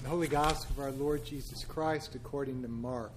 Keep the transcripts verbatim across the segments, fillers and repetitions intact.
The Holy Gospel of our Lord Jesus Christ according to Mark.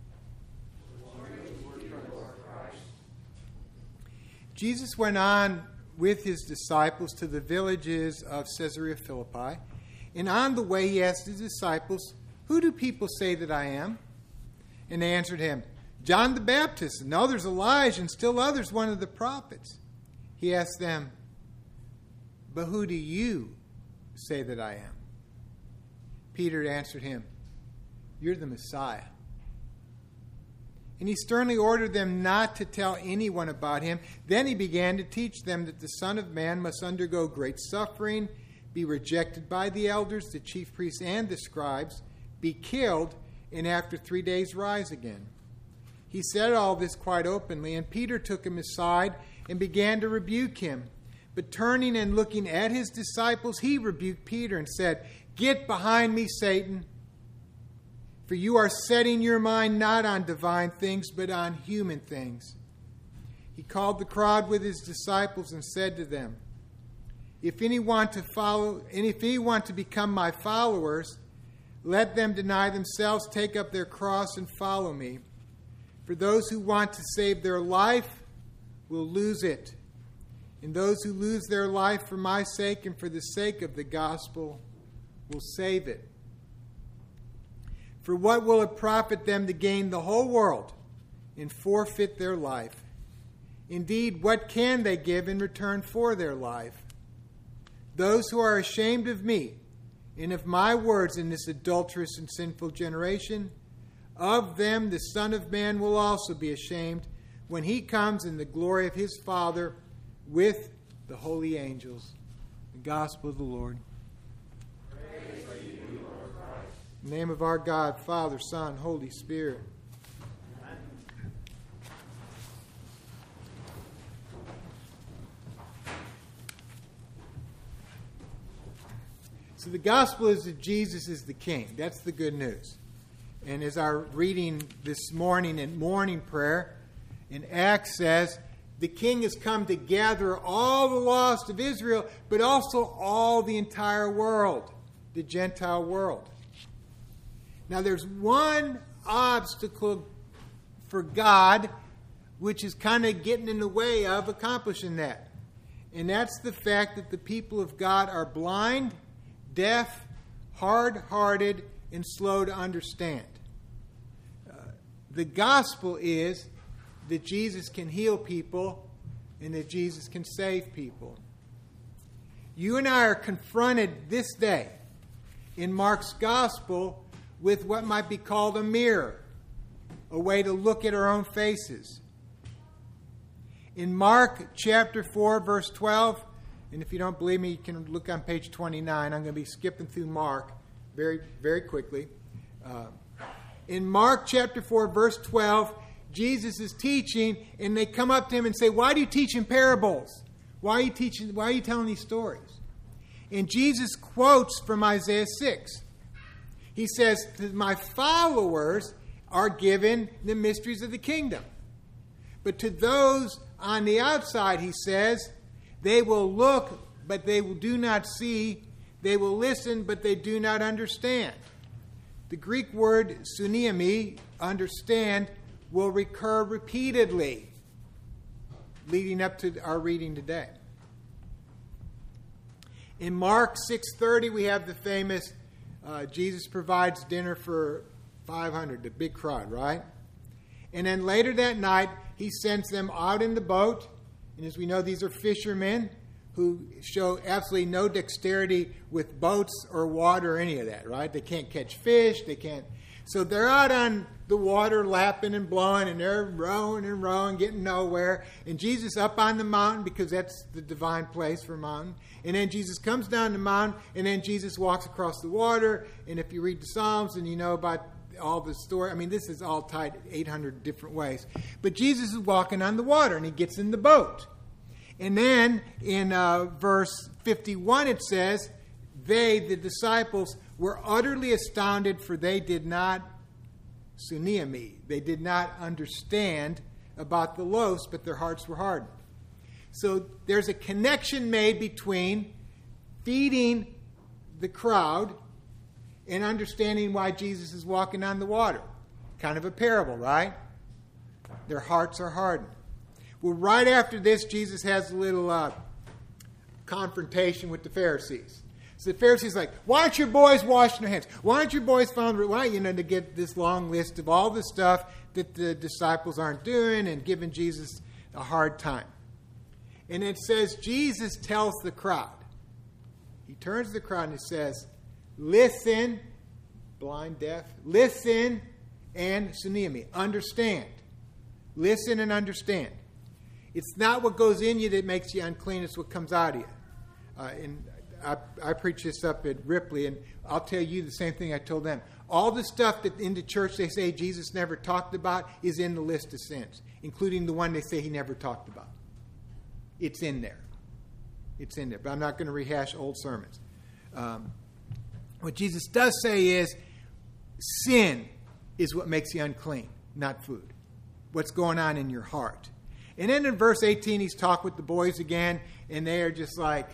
Jesus went on with his disciples to the villages of Caesarea Philippi, and on the way he asked his disciples, "Who do people say that I am?" And they answered him, "John the Baptist, and others Elijah, and still others one of the prophets." He asked them, "But who do you say that I am?" Peter answered him, "You're the Messiah." And he sternly ordered them not to tell anyone about him. Then he began to teach them that the Son of Man must undergo great suffering, be rejected by the elders, the chief priests, and the scribes, be killed, and after three days rise again. He said all this quite openly, and Peter took him aside and began to rebuke him. But turning and looking at his disciples, he rebuked Peter and said, "Get behind me, Satan, for you are setting your mind not on divine things, but on human things." He called the crowd with his disciples and said to them, If any want to follow, and if any want to become my followers, let them deny themselves, take up their cross, and follow me. For those who want to save their life will lose it, and those who lose their life for my sake and for the sake of the gospel will save it. For what will it profit them to gain the whole world and forfeit their life? Indeed, what can they give in return for their life? Those who are ashamed of me and of my words in this adulterous and sinful generation, of them the Son of Man will also be ashamed when he comes in the glory of his Father with the holy angels. The gospel of the Lord. Praise to you, Lord Christ. In the name of our God, Father, Son, Holy Spirit. Amen. So the gospel is that Jesus is the King. That's the good news. And as our reading this morning in morning prayer in Acts says, the King has come to gather all the lost of Israel, but also all the entire world, the Gentile world. Now there's one obstacle for God which is kind of getting in the way of accomplishing that. And that's the fact that the people of God are blind, deaf, hard-hearted, and slow to understand. Uh, the gospel is that Jesus can heal people and that Jesus can save people. You and I are confronted this day in Mark's gospel with what might be called a mirror, a way to look at our own faces. In Mark chapter four, verse twelve, and if you don't believe me, you can look on page twenty-nine. I'm going to be skipping through Mark very, very quickly. Uh, in Mark chapter four, verse twelve, Jesus is teaching, and they come up to him and say, "Why do you teach in parables? Why are you teaching? Why are you telling these stories?" And Jesus quotes from Isaiah six. He says, "My followers are given the mysteries of the kingdom. But to those on the outside," he says, "they will look, but they do not see. They will listen, but they do not understand." The Greek word sunemi, understand, will recur repeatedly leading up to our reading today. In Mark six thirty, we have the famous uh, Jesus provides dinner for five hundred, the big crowd, right? And then later that night, he sends them out in the boat. And as we know, these are fishermen who show absolutely no dexterity with boats or water or any of that, right? They can't catch fish. They can't. So they're out on the water lapping and blowing, and they're rowing and rowing, getting nowhere. And Jesus up on the mountain, because that's the divine place for a mountain. And then Jesus comes down the mountain, and then Jesus walks across the water. And if you read the Psalms and you know about all the story, I mean, this is all tied eight hundred different ways. But Jesus is walking on the water, and he gets in the boat. And then in uh, verse fifty-one, it says, they, the disciples, were utterly astounded, for they did not sunemi. They did not understand about the loaves, but their hearts were hardened. So there's a connection made between feeding the crowd and understanding why Jesus is walking on the water. Kind of a parable, right? Their hearts are hardened. Well, right after this, Jesus has a little uh, confrontation with the Pharisees. So the Pharisees are like, why aren't your boys washing their hands? Why aren't your boys found, why, you know, to get this long list of all the stuff that the disciples aren't doing and giving Jesus a hard time. And it says, Jesus tells the crowd. He turns to the crowd and he says, listen, blind, deaf, listen and sunemi, understand. Listen and understand. It's not what goes in you that makes you unclean, it's what comes out of you. Uh, and I, I preach this up at Ripley, and I'll tell you the same thing I told them. All the stuff that in the church they say Jesus never talked about is in the list of sins, including the one they say he never talked about. It's in there. It's in there. But I'm not going to rehash old sermons. Um, what Jesus does say is sin is what makes you unclean, not food. What's going on in your heart. And then in verse eighteen, he's talked with the boys again, and they are just like,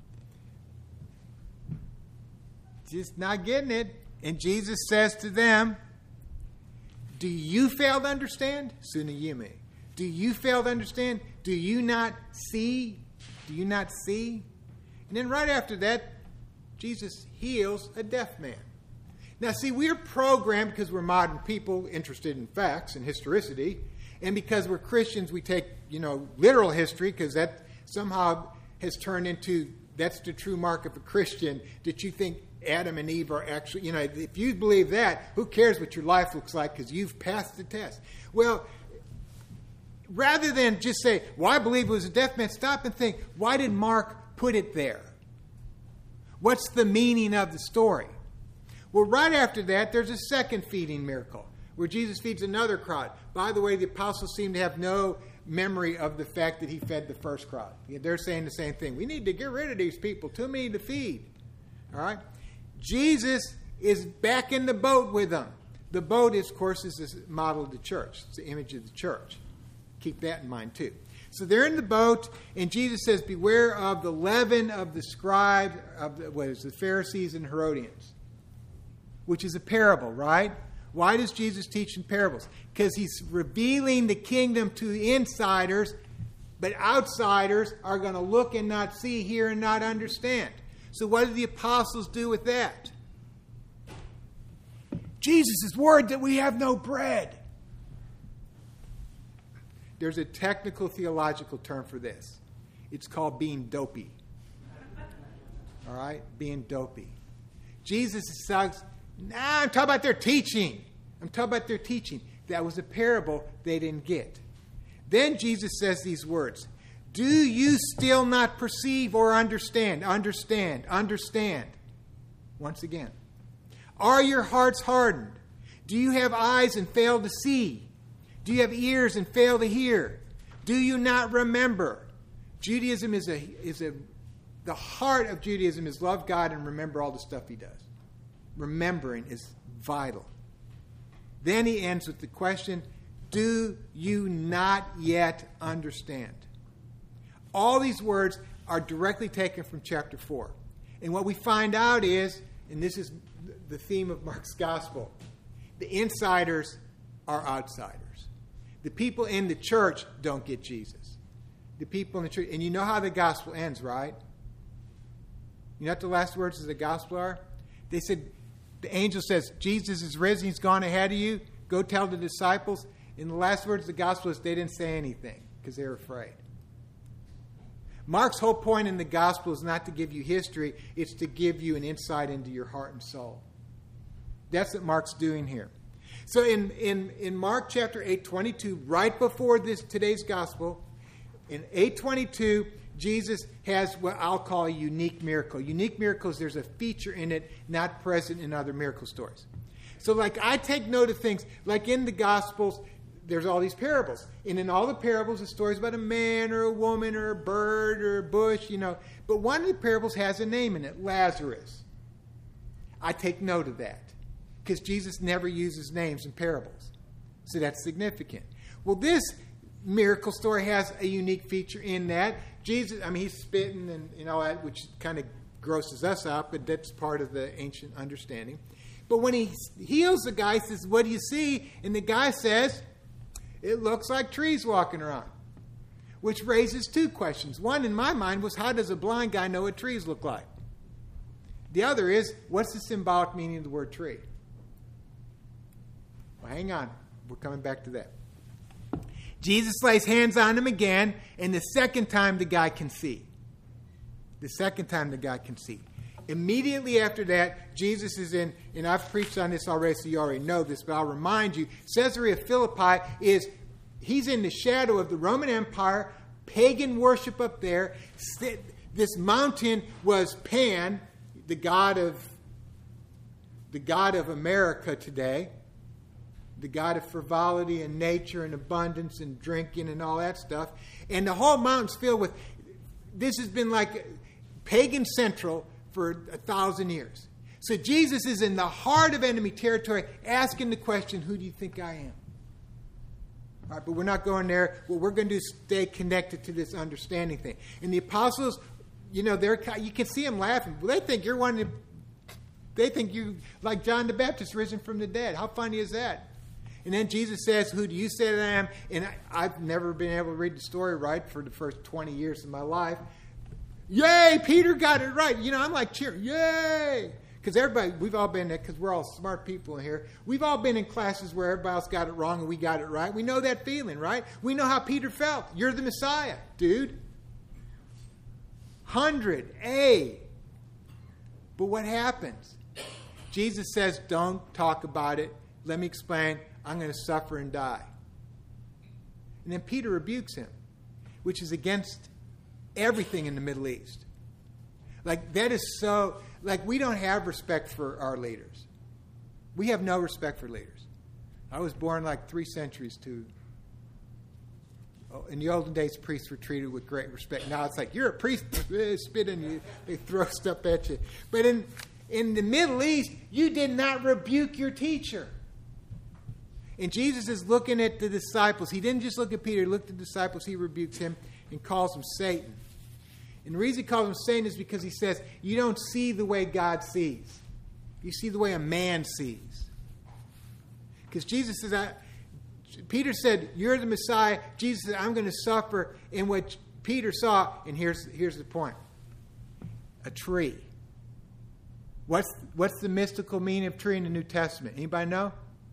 just not getting it. And Jesus says to them, do you fail to understand? Sunayime. Do you fail to understand? Do you not see? Do you not see? And then right after that, Jesus heals a deaf man. Now, see, we're programmed because we're modern people interested in facts and historicity. And because we're Christians, we take, you know, literal history because that somehow has turned into, that's the true mark of a Christian, that you think Adam and Eve are actually, you know, if you believe that, who cares what your life looks like because you've passed the test. Well, rather than just say, well, I believe it was a deaf man, stop and think, why did Mark put it there? What's the meaning of the story? Well, right after that, there's a second feeding miracle where Jesus feeds another crowd. By the way, the apostles seem to have no memory of the fact that he fed the first crowd. They're saying the same thing. We need to get rid of these people. Too many to feed. All right? Jesus is back in the boat with them. The boat, is, of course, is this model of the church. It's the image of the church. Keep that in mind, too. So they're in the boat, and Jesus says, beware of the leaven of the scribes, of the, what is the Pharisees and Herodians, which is a parable, right? Why does Jesus teach in parables? Because he's revealing the kingdom to insiders, but outsiders are going to look and not see, hear and not understand. So what did the apostles do with that? Jesus' word that we have no bread. There's a technical theological term for this. It's called being dopey. All right? Being dopey. Jesus says, nah, I'm talking about their teaching. I'm talking about their teaching. That was a parable they didn't get. Then Jesus says these words. Do you still not perceive or understand? Understand. Understand. Once again. Are your hearts hardened? Do you have eyes and fail to see? Do you have ears and fail to hear? Do you not remember? Judaism is a is a the heart of Judaism is love God and remember all the stuff he does. Remembering is vital. Then he ends with the question, do you not yet understand? All these words are directly taken from chapter four. And what we find out is, and this is the theme of Mark's gospel, the insiders are outsiders. The people in the church don't get Jesus. The people in the church, and you know how the gospel ends, right? You know what the last words of the gospel are? They said, the angel says, Jesus is risen, he's gone ahead of you. Go tell the disciples. And the last words of the gospel is they didn't say anything because they were afraid. Mark's whole point in the gospel is not to give you history, it's to give you an insight into your heart and soul. That's what Mark's doing here. So in, in, in Mark chapter eight twenty-two, right before this today's gospel, in eight twenty-two, Jesus has what I'll call a unique miracle. Unique miracles, there's a feature in it not present in other miracle stories. So like I take note of things, like in the Gospels, there's all these parables. And in all the parables, the stories about a man or a woman or a bird or a bush, you know. But one of the parables has a name in it, Lazarus. I take note of that because Jesus never uses names in parables. So that's significant. Well, this miracle story has a unique feature in that Jesus, I mean, he's spitting and, and all that, which kind of grosses us out, but that's part of the ancient understanding. But when he heals the guy, he says, what do you see? And the guy says, it looks like trees walking around. Which raises two questions. One in my mind was, how does a blind guy know what trees look like? The other is, what's the symbolic meaning of the word tree? Well, hang on. We're coming back to that. Jesus lays hands on him again, and the second time the guy can see. The second time the guy can see. Immediately after that, Jesus is in, and I've preached on this already, so you already know this, but I'll remind you, Caesarea Philippi is, he's in the shadow of the Roman Empire, pagan worship up there. This mountain was Pan, the god of, the god of America today, the god of frivolity and nature and abundance and drinking and all that stuff. And the whole mountain's filled with, this has been like pagan central for a thousand years. So Jesus is in the heart of enemy territory asking the question, who do you think I am? All right, but we're not going there. What we're going to do is stay connected to this understanding thing. And the apostles, you know, they're you can see them laughing. Well, they think you're one of, they think you like John the Baptist risen from the dead. How funny is that? And then Jesus says, who do you say that I am? And I, I've never been able to read the story right for the first twenty years of my life. Yay, Peter got it right. You know, I'm like cheering, yay. Because everybody, we've all been there, because we're all smart people in here. We've all been in classes where everybody else got it wrong and we got it right. We know that feeling, right? We know how Peter felt. You're the Messiah, dude. Hundred, A. But what happens? Jesus says, don't talk about it. Let me explain. I'm going to suffer and die. And then Peter rebukes him, which is against everything in the Middle East. Like, that is so, like, we don't have respect for our leaders. We have no respect for leaders. I was born like three centuries to, oh, in the olden days, priests were treated with great respect. Now it's like, you're a priest, they spit in you, they throw stuff at you. But in, in the Middle East, you did not rebuke your teacher. And Jesus is looking at the disciples. He didn't just look at Peter, he looked at the disciples, he rebukes him and calls him Satan. And the reason he calls him Satan is because he says, you don't see the way God sees. You see the way a man sees. Because Jesus says, I, Peter said, you're the Messiah. Jesus said, I'm going to suffer. And what Peter saw, and here's, here's the point, a tree. What's, what's the mystical meaning of tree in the New Testament? Anybody know?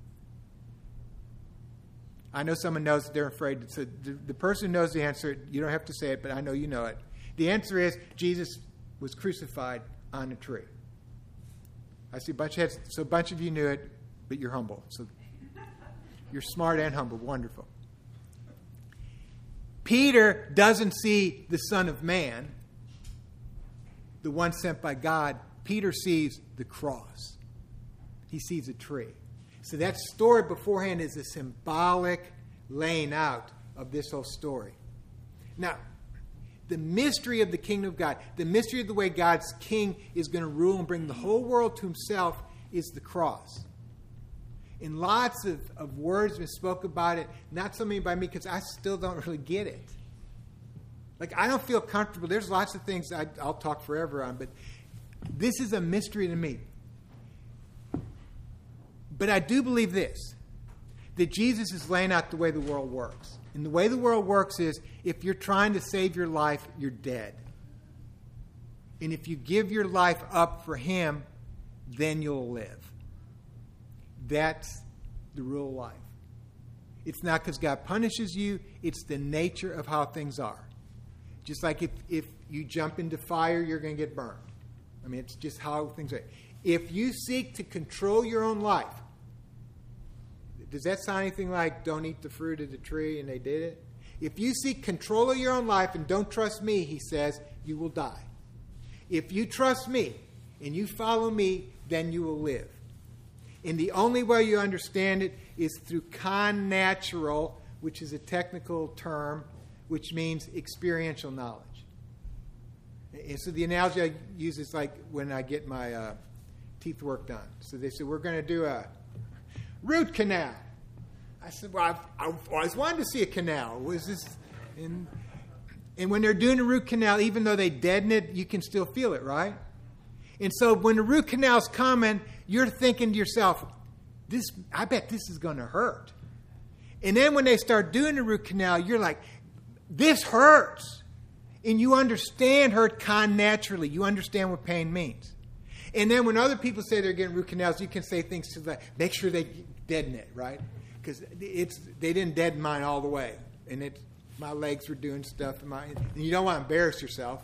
I know someone knows that they're afraid. So the, the person who knows the answer, you don't have to say it, but I know you know it. The answer is Jesus was crucified on a tree. I see a bunch of heads. So a bunch of you knew it, but you're humble. So you're smart and humble. Wonderful. Peter doesn't see the Son of Man, the one sent by God. Peter sees the cross. He sees a tree. So that story beforehand is a symbolic laying out of this whole story. Now, the mystery of the kingdom of God, the mystery of the way God's king is going to rule and bring the whole world to himself is the cross. And lots of, of words have been spoken about it, not so many by me because I still don't really get it. Like, I don't feel comfortable. There's lots of things I, I'll talk forever on, but this is a mystery to me. But I do believe this, that Jesus is laying out the way the world works. And the way the world works is, if you're trying to save your life, you're dead. And if you give your life up for him, then you'll live. That's the rule of life. It's not because God punishes you. It's the nature of how things are. Just like if, if you jump into fire, you're going to get burned. I mean, it's just how things are. If you seek to control your own life, does that sound anything like don't eat the fruit of the tree and they did it? If you seek control of your own life and don't trust me, he says, you will die. If you trust me and you follow me, then you will live. And the only way you understand it is through connatural, which is a technical term, which means experiential knowledge. And so the analogy I use is like when I get my uh, teeth work done. So they said, we're going to do a root canal. I said, well, I've, I've always wanted to see a canal. Was this? And, and when they're doing a root canal, even though they deaden it, you can still feel it, right? And so when the root canal's coming, you're thinking to yourself, "This, I bet this is going to hurt." And then when they start doing the root canal, you're like, "This hurts." And you understand hurt kind naturally. You understand what pain means. And then when other people say they're getting root canals, you can say things to like, make sure they deaden it, right? Because it's they didn't deaden mine all the way. And it, my legs were doing stuff. And, my, and you don't want to embarrass yourself.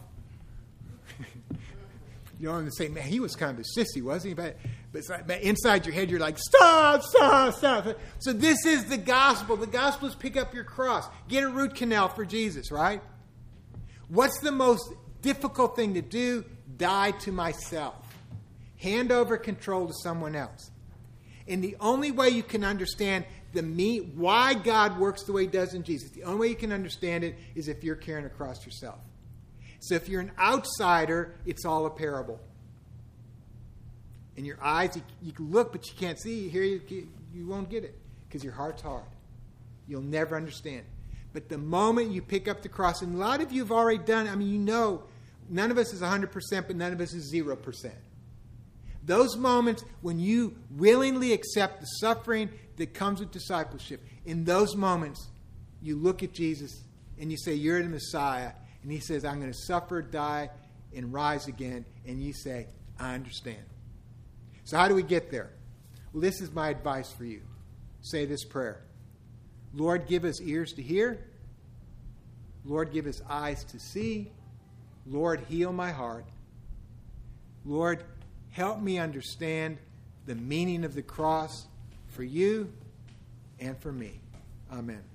You don't want to say, "Man, he was kind of a sissy, wasn't he?" But, but, it's like, but inside your head, you're like, "Stop, stop, stop." So this is the gospel. The gospel is pick up your cross. Get a root canal for Jesus, right? What's the most difficult thing to do? Die to myself. Hand over control to someone else. And the only way you can understand the me, why God works the way he does in Jesus, the only way you can understand it is if you're carrying a cross yourself. So if you're an outsider, it's all a parable. In your eyes, you, you can look, but you can't see. You hear, you, you won't get it because your heart's hard. You'll never understand. But the moment you pick up the cross, and a lot of you have already done, I mean, you know, none of us is one hundred percent, but none of us is zero percent. Those moments when you willingly accept the suffering that comes with discipleship, in those moments, you look at Jesus and you say, "You're the Messiah." And he says, "I'm going to suffer, die, and rise again." And you say, "I understand." So how do we get there? Well, this is my advice for you. Say this prayer. Lord, give us ears to hear. Lord, give us eyes to see. Lord, heal my heart. Lord, help me understand the meaning of the cross for you and for me. Amen.